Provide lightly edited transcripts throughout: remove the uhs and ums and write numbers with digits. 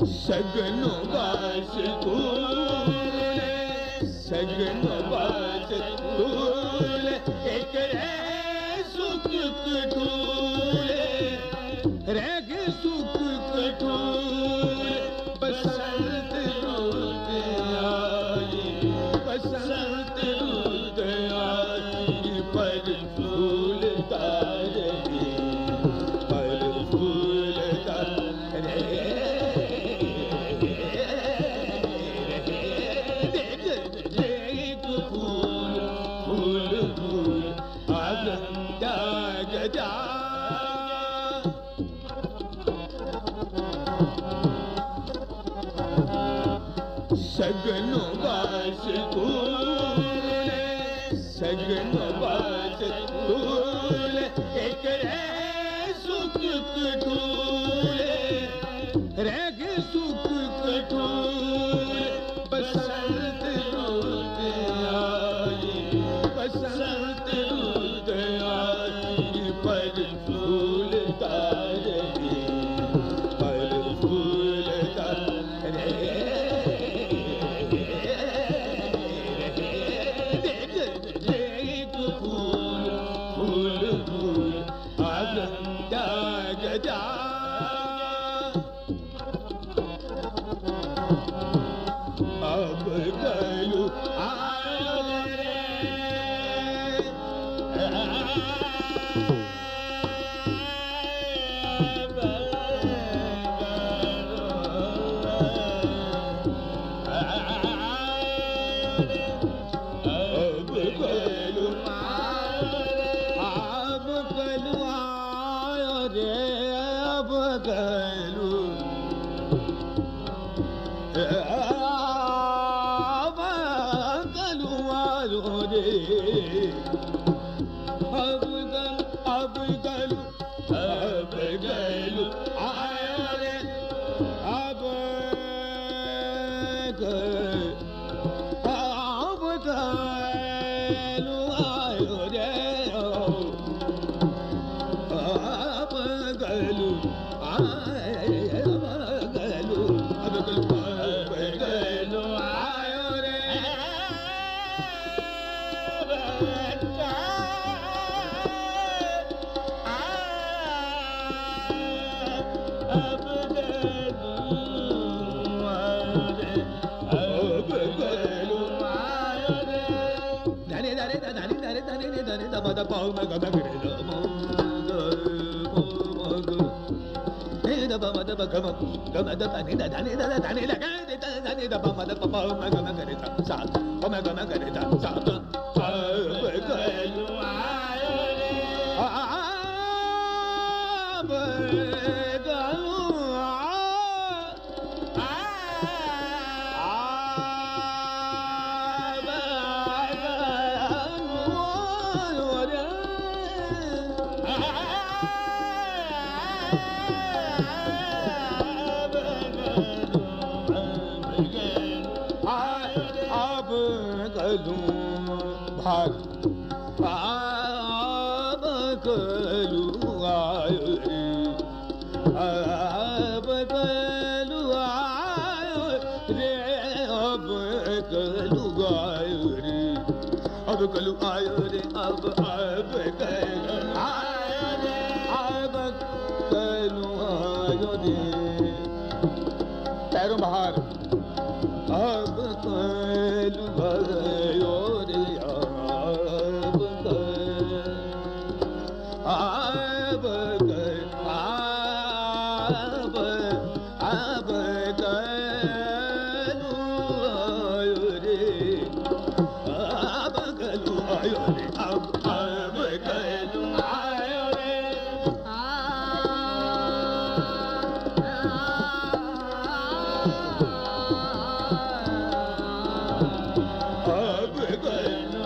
सगनो बास फूले सगनो बास फूले एक रे सुख कठूले रग सुख कठूले बसंत रुत आई बसंत रुत आई पर फूल तारे पर फूल तारे सगनो बास फूले सगनो बास फूले एक रे सुख कठूले रग सुख कठूले बसंत रुत आई बसंत रुत आई पर फूल तारे पर फूल तारे अब गलू आयो रे अब गलू आयो रे अब गलू अब गलू आयो रे अब गलू आयो रे अब गलू भाग अब गलू आयो रे अब गलू आयो रे अब गलू आयो रे अब गलू आयो रे अब गलू आयो रे अब गलू आयो रे पैरों बाहर अब गलू आयो रे अब गलू आयो रे अब गलू आयो रे अब गलू आयो रे अब गलू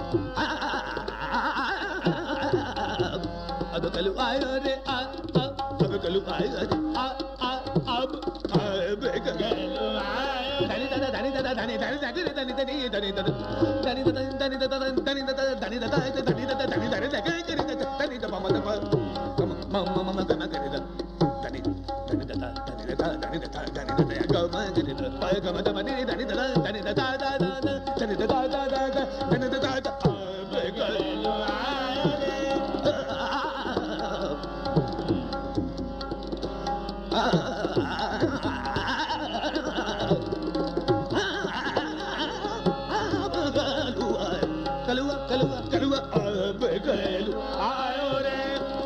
अब गलू आयो रे अब कलू आयो रे अब कलू आयो धनी दादा धनी दादा धनी धनी धनी धनी धनी धनी धनी धनी धनी धनी धनी धनी धनी धनी मम मम गम करे धनी धनी दादा धनी दादा धनी दादा धनी दादा गम करे पाय गम धनी धनी दादा धनी दादा धनी दादा धनी दादा अब कलू आयो रे कलुआ कलुआ कलुआ अब कलू आयो रे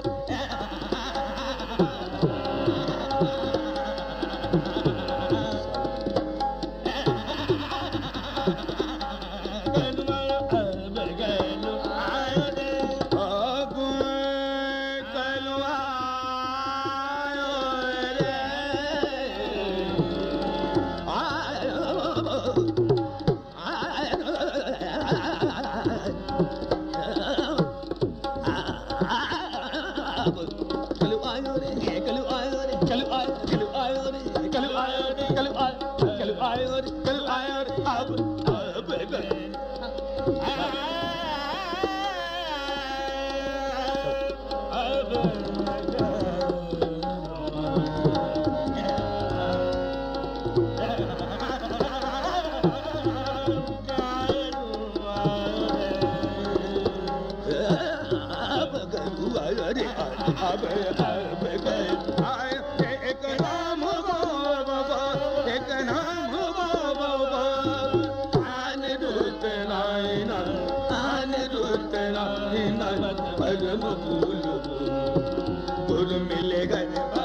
मिलेगा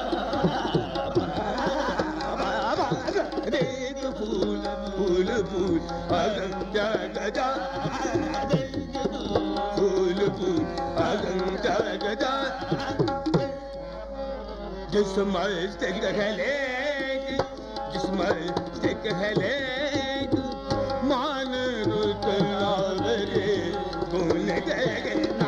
फूल फूल फूल अगंजा गजा फूल फूल अगंजा गजा जिसमें से कहले मान रुत रे भूल गए ना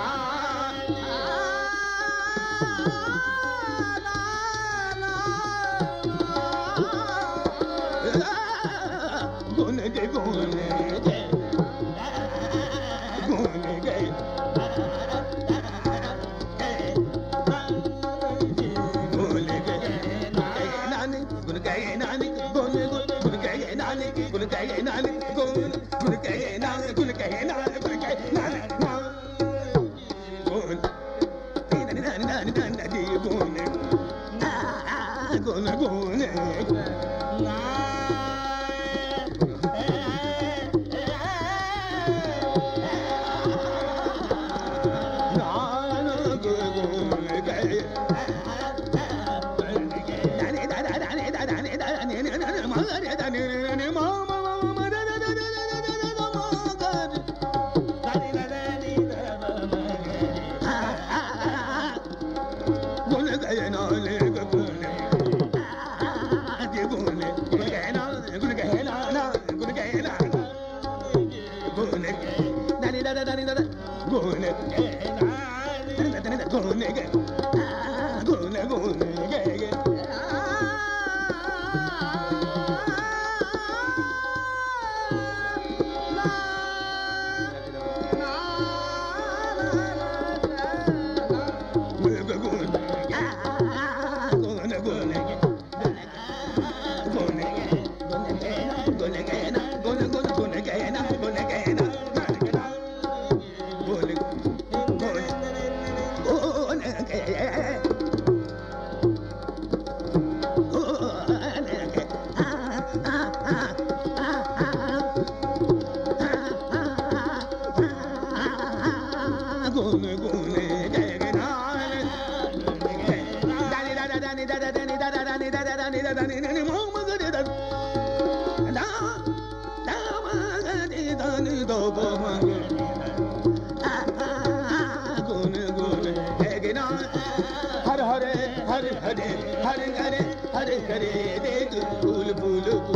हरे हरे हरे हरे हरे हरे दे फूल फूल